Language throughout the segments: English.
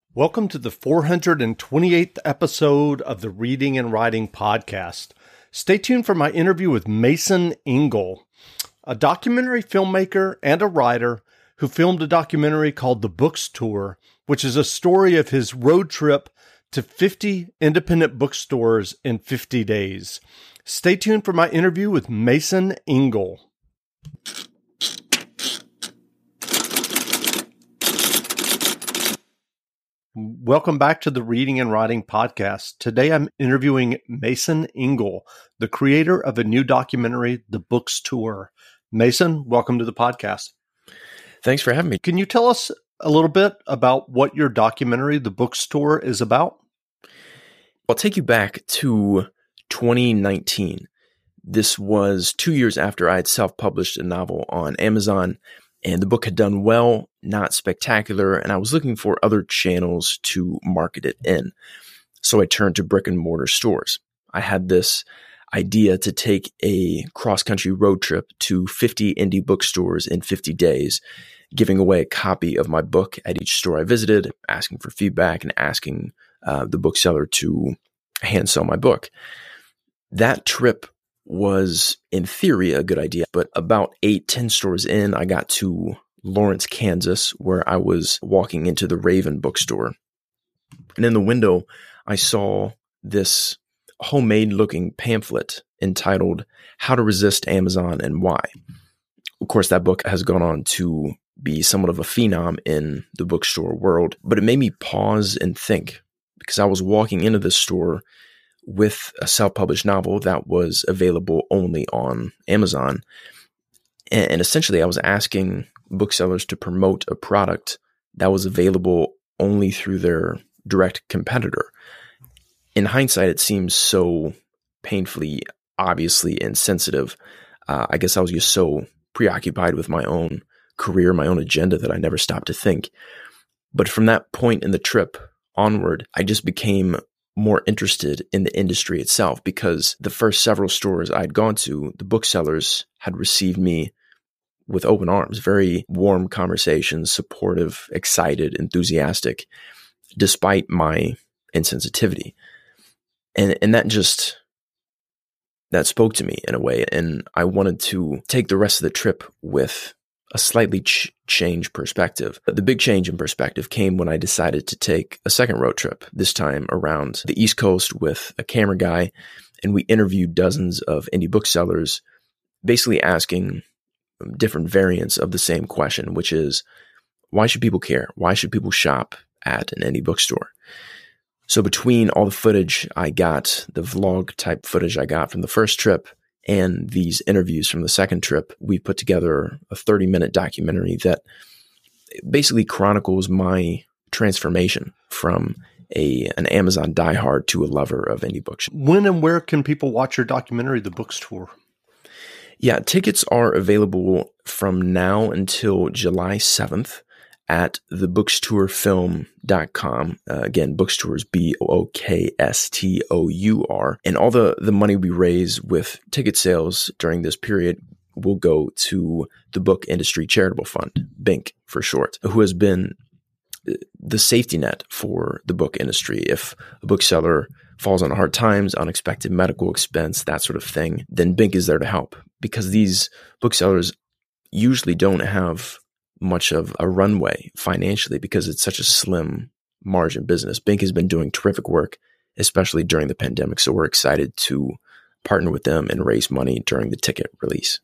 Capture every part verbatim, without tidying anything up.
Welcome to the four hundred twenty-eighth episode of the Reading and Writing Podcast. Stay tuned for my interview with Mason Engle, a documentary filmmaker and a writer who filmed a documentary called The Books Tour, which is a story of his road trip to fifty independent bookstores in fifty days. Stay tuned for my interview with Mason Engle. Welcome back to the Reading and Writing Podcast. Today I'm interviewing Mason Engle, the creator of a new documentary, The Books Tour. Mason, welcome to the podcast. Thanks for having me. Can you tell us a little bit about what your documentary, The Books Tour, is about? I'll take you back to twenty nineteen. This was two years after I had self-published a novel on Amazon, and the book had done well, not spectacular, and I was looking for other channels to market it in. So I turned to brick and mortar stores. I had this idea to take a cross-country road trip to fifty indie bookstores in fifty days, giving away a copy of my book at each store I visited, asking for feedback, and asking uh, the bookseller to hand sell my book. That trip was, in theory, a good idea, but about eight, ten stores in, I got to Lawrence, Kansas, where I was walking into the Raven bookstore. And in the window, I saw this homemade-looking pamphlet entitled How to Resist Amazon and Why. Of course, that book has gone on to be somewhat of a phenom in the bookstore world, but it made me pause and think, because I was walking into this store with a self-published novel that was available only on Amazon. And, and essentially, I was asking booksellers to promote a product that was available only through their direct competitor. In hindsight, it seems so painfully, obviously insensitive. Uh, I guess I was just so preoccupied with my own career, my own agenda, that I never stopped to think. But from that point in the trip onward, I just became more interested in the industry itself, because the first several stores I'd gone to, the booksellers had received me with open arms, very warm conversations, supportive, excited, enthusiastic, despite my insensitivity. And and that just, that spoke to me in a way. And I wanted to take the rest of the trip with a slightly ch- changed perspective. The big change in perspective came when I decided to take a second road trip, this time around the East Coast with a camera guy, and we interviewed dozens of indie booksellers, basically asking different variants of the same question, which is, why should people care? Why should people shop at an indie bookstore? So between all the footage I got, the vlog type footage I got from the first trip, and these interviews from the second trip, we put together a thirty minute documentary that basically chronicles my transformation from a an Amazon diehard to a lover of indie books. When and where can people watch your documentary, The Books Tour? Yeah, tickets are available from now until July seventh at the bookstour film dot com. Uh, again, Bookstour is B O O K S T O U R. And all the, the money we raise with ticket sales during this period will go to the Book Industry Charitable Fund, B I N C for short, who has been the safety net for the book industry. If a bookseller falls on hard times, unexpected medical expense, that sort of thing, then B I N C is there to help, because these booksellers usually don't have much of a runway financially, because it's such a slim margin business. B I N C has been doing terrific work, especially during the pandemic. So we're excited to partner with them and raise money during the ticket release.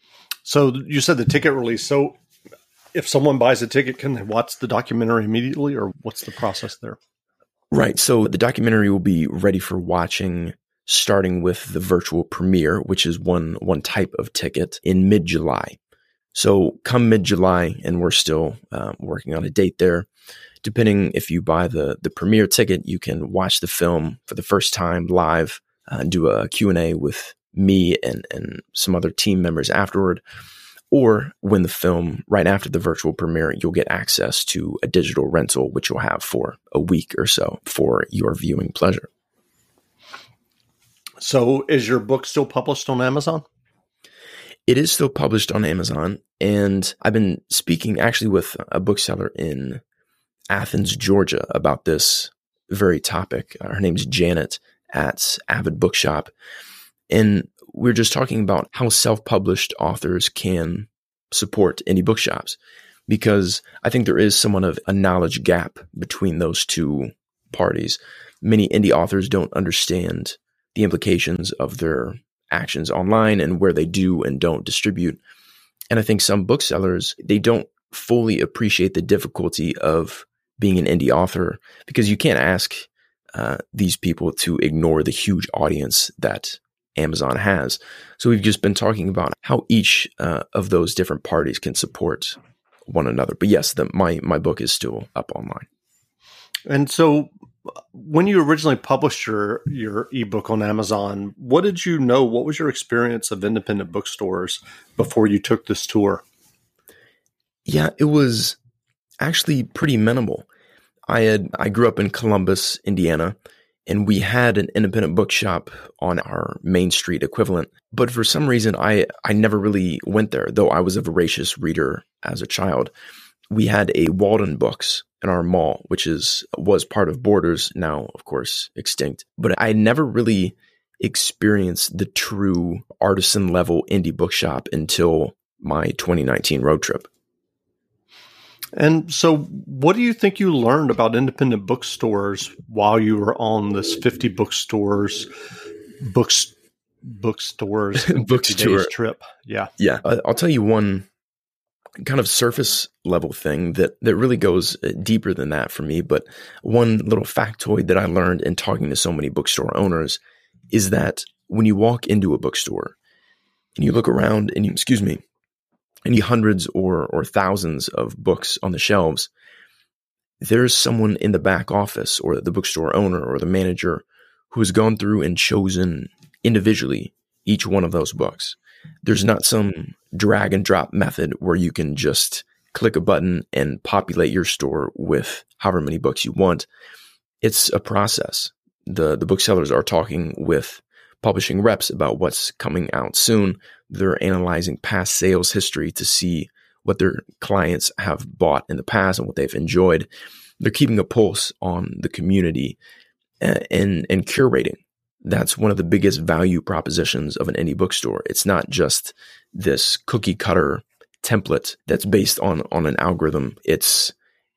So you said the ticket release. So if someone buys a ticket, can they watch the documentary immediately, or what's the process there? Right. So the documentary will be ready for watching, starting with the virtual premiere, which is one, one type of ticket, in mid-July. So come mid-July, and we're still uh, working on a date there. Depending if you buy the, the premiere ticket, you can watch the film for the first time live uh, and do a Q and A with me and, and some other team members afterward. Or when the film, right after the virtual premiere, you'll get access to a digital rental, which you'll have for a week or so for your viewing pleasure. So is your book still published on Amazon? It is still published on Amazon, and I've been speaking actually with a bookseller in Athens, Georgia, about this very topic. Her name's Janet at Avid Bookshop. And we're just talking about how self-published authors can support indie bookshops, because I think there is somewhat of a knowledge gap between those two parties. Many indie authors don't understand the implications of their actions online and where they do and don't distribute. And I think some booksellers, they don't fully appreciate the difficulty of being an indie author, because you can't ask uh, these people to ignore the huge audience that Amazon has. So we've just been talking about how each uh, of those different parties can support one another. But yes, the, my my book is still up online. And so when you originally published your, your ebook on Amazon, what did you know? What was your experience of independent bookstores before you took this tour? Yeah, it was actually pretty minimal. I had I grew up in Columbus, Indiana, and we had an independent bookshop on our Main Street equivalent. But for some reason, I, I never really went there, though I was a voracious reader as a child. We had a Walden Books in our mall, which is was part of Borders, now, of course, extinct. But I never really experienced the true artisan level indie bookshop until my twenty nineteen road trip. And so what do you think you learned about independent bookstores while you were on this fifty bookstores, books, bookstores, bookstore trip? Yeah. Yeah. I'll tell you one kind of surface level thing that, that really goes deeper than that for me. But one little factoid that I learned in talking to so many bookstore owners is that when you walk into a bookstore and you look around and you, excuse me, any hundreds or or thousands of books on the shelves, there's someone in the back office or the bookstore owner or the manager who has gone through and chosen individually each one of those books. There's not some drag and drop method where you can just click a button and populate your store with however many books you want. It's a process. The, the booksellers are talking with publishing reps about what's coming out soon. They're analyzing past sales history to see what their clients have bought in the past and what they've enjoyed. They're keeping a pulse on the community and, and, and curating. That's one of the biggest value propositions of an indie bookstore. It's not just this cookie cutter template that's based on, on an algorithm. It's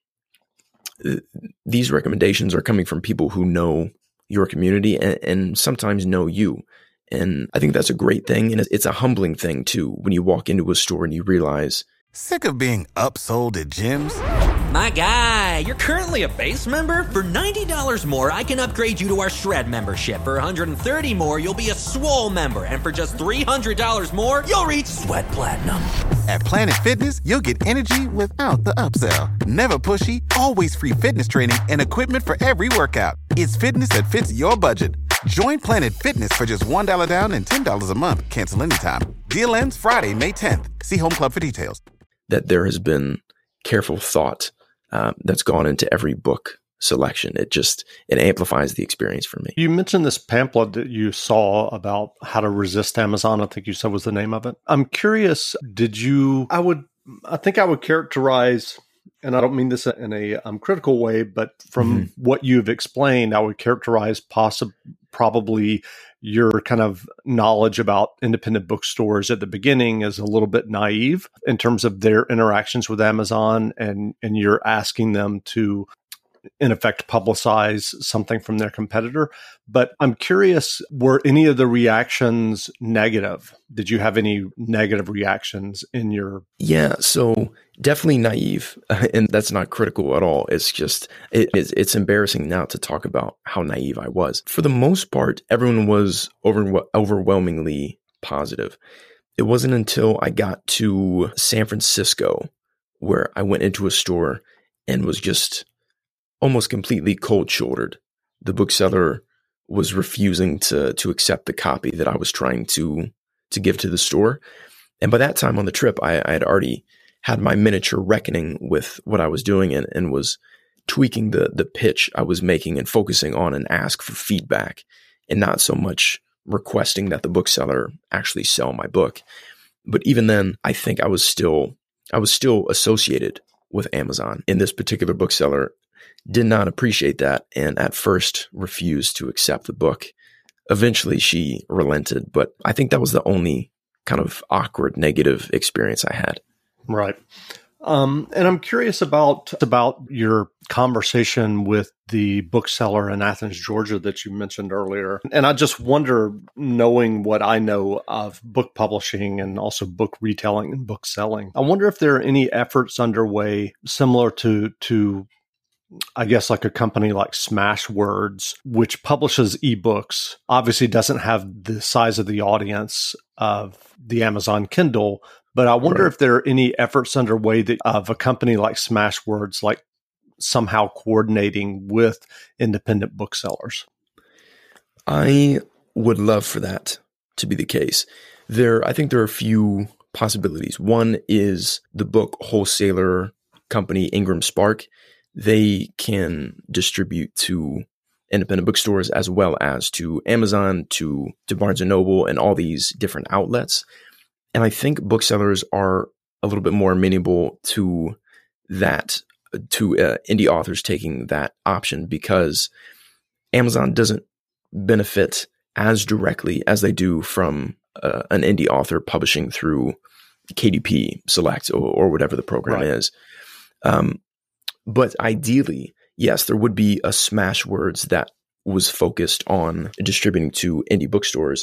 these recommendations are coming from people who know your community and, and sometimes know you. And I think that's a great thing. And it's a humbling thing too, when you walk into a store and you realize, sick of being upsold at gyms? My guy, you're currently a base member? For ninety dollars more, I can upgrade you to our Shred membership. For one hundred thirty dollars more, you'll be a Swole member. And for just three hundred dollars more, you'll reach Sweat Platinum. At Planet Fitness, you'll get energy without the upsell. Never pushy, always free fitness training and equipment for every workout. It's fitness that fits your budget. Join Planet Fitness for just one dollar down and ten dollars a month. Cancel anytime. Deal ends Friday, May tenth. See Home Club for details. That there has been careful thought uh, that's gone into every book selection. It just, it amplifies the experience for me. You mentioned this pamphlet that you saw about how to resist Amazon, I think you said was the name of it. I'm curious, did you, I would, I think I would characterize, and I don't mean this in a um, critical way, but from mm-hmm. what you've explained, I would characterize possibly, probably your kind of knowledge about independent bookstores at the beginning is a little bit naive in terms of their interactions with Amazon, and, and you're asking them to, in effect, publicize something from their competitor. But I'm curious, were any of the reactions negative? Did you have any negative reactions in your... Yeah, so definitely naive. And that's not critical at all. It's just, it, it's, it's embarrassing now to talk about how naive I was. For the most part, everyone was over, overwhelmingly positive. It wasn't until I got to San Francisco where I went into a store and was just almost completely cold-shouldered. The bookseller was refusing to to accept the copy that I was trying to to give to the store. And by that time on the trip, I, I had already had my miniature reckoning with what I was doing and, and was tweaking the the pitch I was making and focusing on an ask for feedback and not so much requesting that the bookseller actually sell my book. But even then, I think I was still I was still associated with Amazon. And this particular bookseller did not appreciate that and at first refused to accept the book. Eventually she relented, but I think that was the only kind of awkward negative experience I had. Right. Um, and I'm curious about about your conversation with the bookseller in Athens, Georgia that you mentioned earlier. And I just wonder, knowing what I know of book publishing and also book retailing and book selling, I wonder if there are any efforts underway similar to to I guess like a company like Smashwords, which publishes ebooks, obviously doesn't have the size of the audience of the Amazon Kindle. But I wonder right. if there are any efforts underway that, of a company like Smashwords, like somehow coordinating with independent booksellers. I would love for that to be the case. There, I think there are a few possibilities. One is the book wholesaler company Ingram Spark. They can distribute to independent bookstores as well as to Amazon, to, to Barnes and Noble, and all these different outlets. And I think booksellers are a little bit more amenable to that, to uh, indie authors taking that option, because Amazon doesn't benefit as directly as they do from uh, an indie author publishing through K D P Select or, or whatever the program right. is. Um, but ideally, yes, there would be a Smashwords that was focused on distributing to indie bookstores.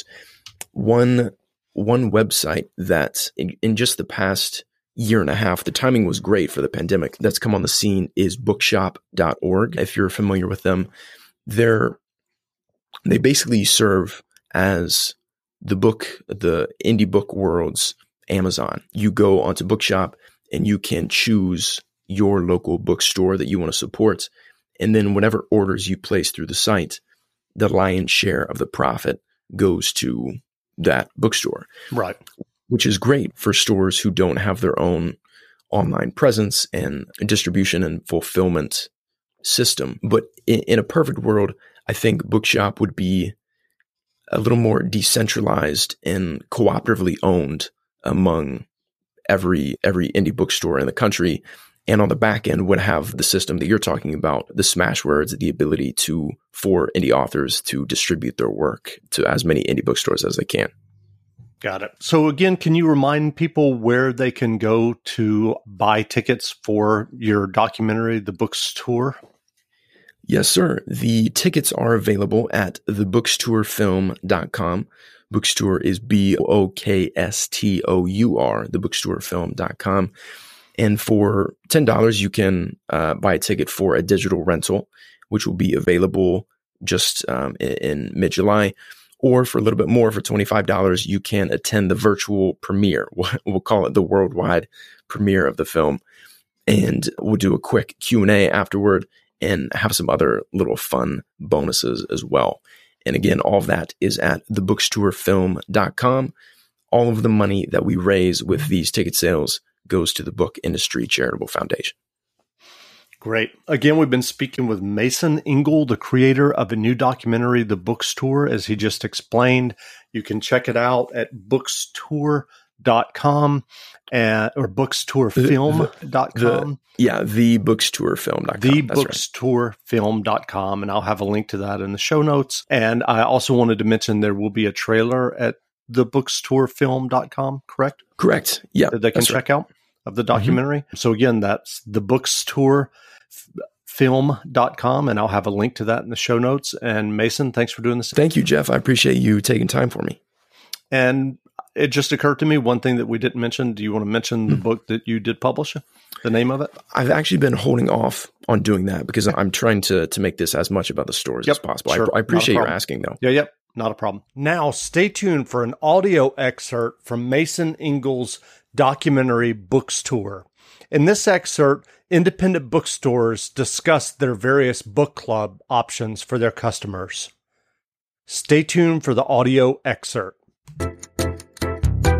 One One website that in, in just the past year and a half, the timing was great for the pandemic, that's come on the scene is bookshop dot org. If you're familiar with them, they're, they basically serve as the book, the indie book world's Amazon. You go onto Bookshop and you can choose your local bookstore that you want to support. And then whatever orders you place through the site, the lion's share of the profit goes to that bookstore. Right. Which is great for stores who don't have their own online presence and distribution and fulfillment system. But in, in a perfect world, I think Bookshop would be a little more decentralized and cooperatively owned among every every indie bookstore in the country. And on the back end would have the system that you're talking about, the Smashwords, the ability to, for indie authors to distribute their work to as many indie bookstores as they can. Got it. So again, can you remind people where they can go to buy tickets for your documentary, The Books Tour? Yes, sir. The tickets are available at the books tour film dot com. Bookstour is B O K S T O U R, the books tour film dot com. And for ten dollars, you can uh, buy a ticket for a digital rental, which will be available just um, in, in mid-July. Or for a little bit more, for twenty-five dollars, you can attend the virtual premiere. We'll call it the worldwide premiere of the film. And we'll do a quick Q and A afterward and have some other little fun bonuses as well. And again, all of that is at the books tour film dot com. All of the money that we raise with these ticket sales goes to the Book Industry Charitable Foundation. Great. Again, we've been speaking with Mason Engle, the creator of a new documentary, The Books Tour, as he just explained. You can check it out at books tour dot com and, or books tour film dot com. The, yeah, the books tour film dot com. the books tour film dot com, and I'll have a link to that in the show notes. And I also wanted to mention there will be a trailer at the books tour film dot com, correct? Correct. Yeah. That they can check right. out of the documentary. Mm-hmm. So again, that's the books tour film dot com, and I'll have a link to that in the show notes. And Mason, thanks for doing this. Thank you, Jeff. I appreciate you taking time for me. And it just occurred to me, one thing that we didn't mention. Do you want to mention the mm-hmm. book that you did publish, the name of it? I've actually been holding off on doing that because I'm trying to to make this as much about the stores yep, as possible. Sure. I, I appreciate your asking, though. Yeah, yep. Not a problem. Now, stay tuned for an audio excerpt from Mason Engle's documentary Books Tour. In this excerpt, independent bookstores discuss their various book club options for their customers. Stay tuned for the audio excerpt.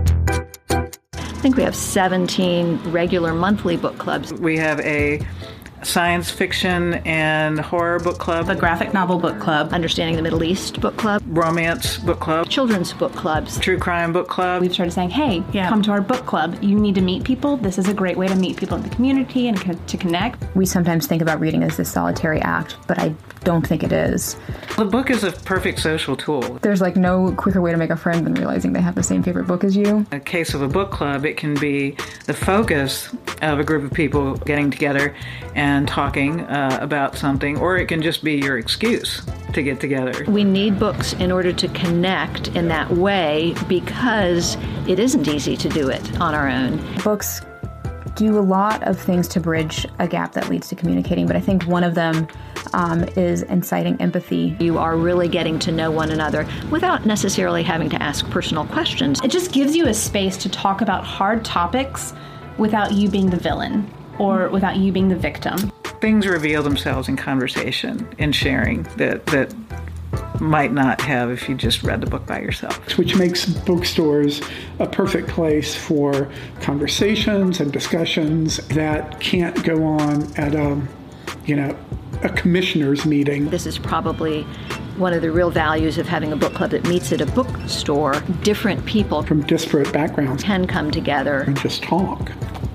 I think we have seventeen regular monthly book clubs. We have a science fiction and horror book club, the graphic novel book club, Understanding the Middle East book club, romance book club, children's book clubs, true crime book club. We've started saying, hey, yeah. come to our book club. You need to meet people. This is a great way to meet people in the community and co- to connect. We sometimes think about reading as this solitary act, but I don't think it is. The book is a perfect social tool. There's like no quicker way to make a friend than realizing they have the same favorite book as you. In the case of a book club, it can be the focus of a group of people getting together and talking uh, about something, or it can just be your excuse to get together. We need books in order to connect in that way because it isn't easy to do it on our own. Books do a lot of things to bridge a gap that leads to communicating, but I think one of them um, is inciting empathy. You are really getting to know one another without necessarily having to ask personal questions. It just gives you a space to talk about hard topics without you being the villain or without you being the victim. Things reveal themselves in conversation and sharing that that might not have if you just read the book by yourself. Which makes bookstores a perfect place for conversations and discussions that can't go on at a, you know, a commissioner's meeting. This is probably one of the real values of having a book club that meets at a bookstore. Different people from disparate backgrounds can come together and just talk.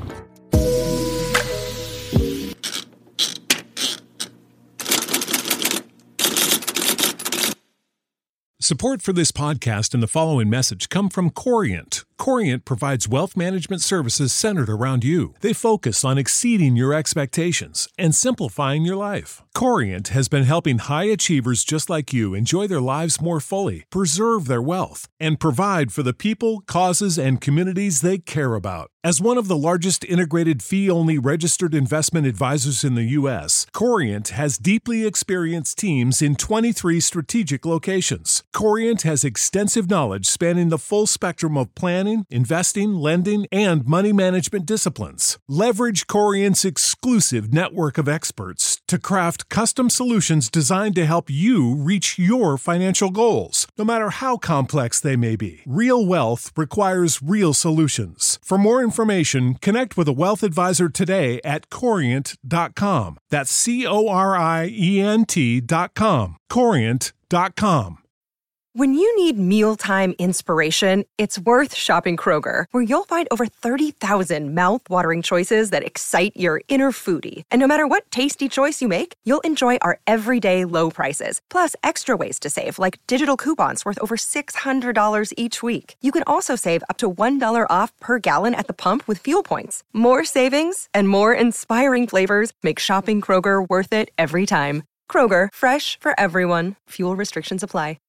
Support for this podcast and the following message come from Corient. Corient provides wealth management services centered around you. They focus on exceeding your expectations and simplifying your life. Corient has been helping high achievers just like you enjoy their lives more fully, preserve their wealth, and provide for the people, causes, and communities they care about. As one of the largest integrated fee-only registered investment advisors in the U S, Corient has deeply experienced teams in twenty-three strategic locations. Corient has extensive knowledge spanning the full spectrum of planning, investing, lending, and money management disciplines. Leverage Corient's exclusive network of experts to craft custom solutions designed to help you reach your financial goals, no matter how complex they may be. Real wealth requires real solutions. For more information, connect with a wealth advisor today at corient dot com. That's C O R I E N T dot com. corient dot com. When you need mealtime inspiration, it's worth shopping Kroger, where you'll find over thirty thousand mouth-watering choices that excite your inner foodie. And no matter what tasty choice you make, you'll enjoy our everyday low prices, plus extra ways to save, like digital coupons worth over six hundred dollars each week. You can also save up to one dollar off per gallon at the pump with fuel points. More savings and more inspiring flavors make shopping Kroger worth it every time. Kroger, fresh for everyone. Fuel restrictions apply.